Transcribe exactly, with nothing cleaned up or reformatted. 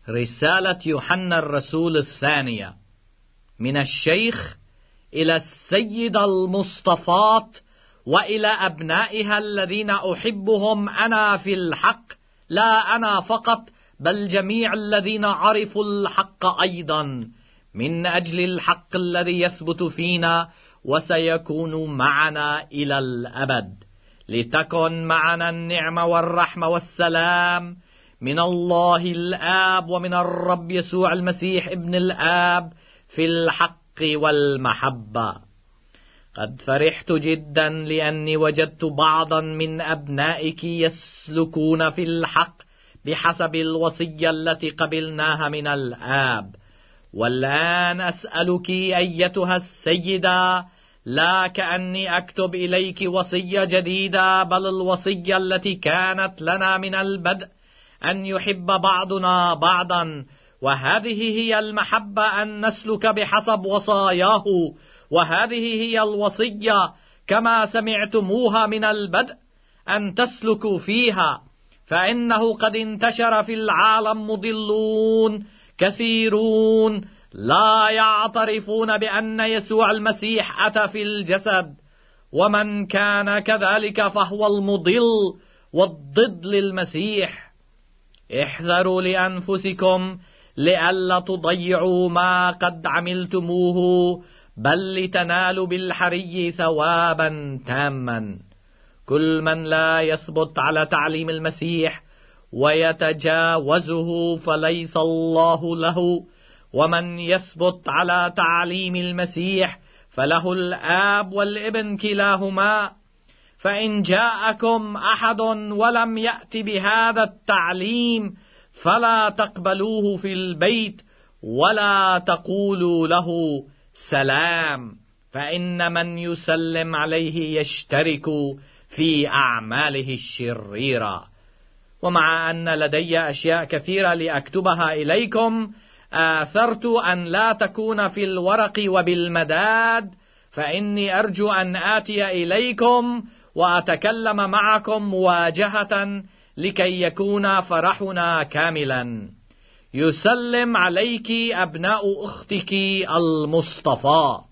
رسالة يوحنا الرسول الثانية من الشيخ إلى السيدة المصطفاة وإلى أبنائها الذين أحبهم أنا في الحق، لا أنا فقط بل جميع الذين عرفوا الحق أيضا، من أجل الحق الذي يثبت فينا وسيكون معنا إلى الأبد. لتكن معنا النعمة والرحمة والسلام من الله الآب ومن الرب يسوع المسيح ابن الآب في الحق والمحبة. قد فرحت جدا لأني وجدت بعضا من أبنائك يسلكون في الحق بحسب الوصية التي قبلناها من الآب. والآن أسألك أيتها السيدة، لا كأني أكتب إليك وصية جديدة، بل الوصية التي كانت لنا من البدء، أن يحب بعضنا بعضا، وهذه هي المحبة، أن نسلك بحسب وصاياه، وهذه هي الوصية كما سمعتموها من البدء أن تسلكوا فيها. فإنه قد انتشر في العالم مضلون كثيرون لا يعترفون بأن يسوع المسيح أتى في الجسد، ومن كان كذلك فهو المضل والضد للمسيح. احذروا لأنفسكم لئلا تضيعوا ما قد عملتموه، بل لتنالوا بالحري ثوابا تاما. كل من لا يثبت على تعليم المسيح ويتجاوزه فليس الله له، ومن يثبت على تعليم المسيح فله الآب والابن كلاهما. فإن جاءكم أحد ولم يأت بهذا التعليم فلا تقبلوه في البيت ولا تقولوا له سلام، فإن من يسلم عليه يشترك في أعماله الشريرة. ومع أن لدي أشياء كثيرة لأكتبها إليكم، آثرت أن لا تكون في الورق وبالمداد، فإني أرجو أن آتي إليكم وأتكلم معكم مواجهة لكي يكون فرحنا كاملا. يسلم عليك أبناء أختك المصطفى.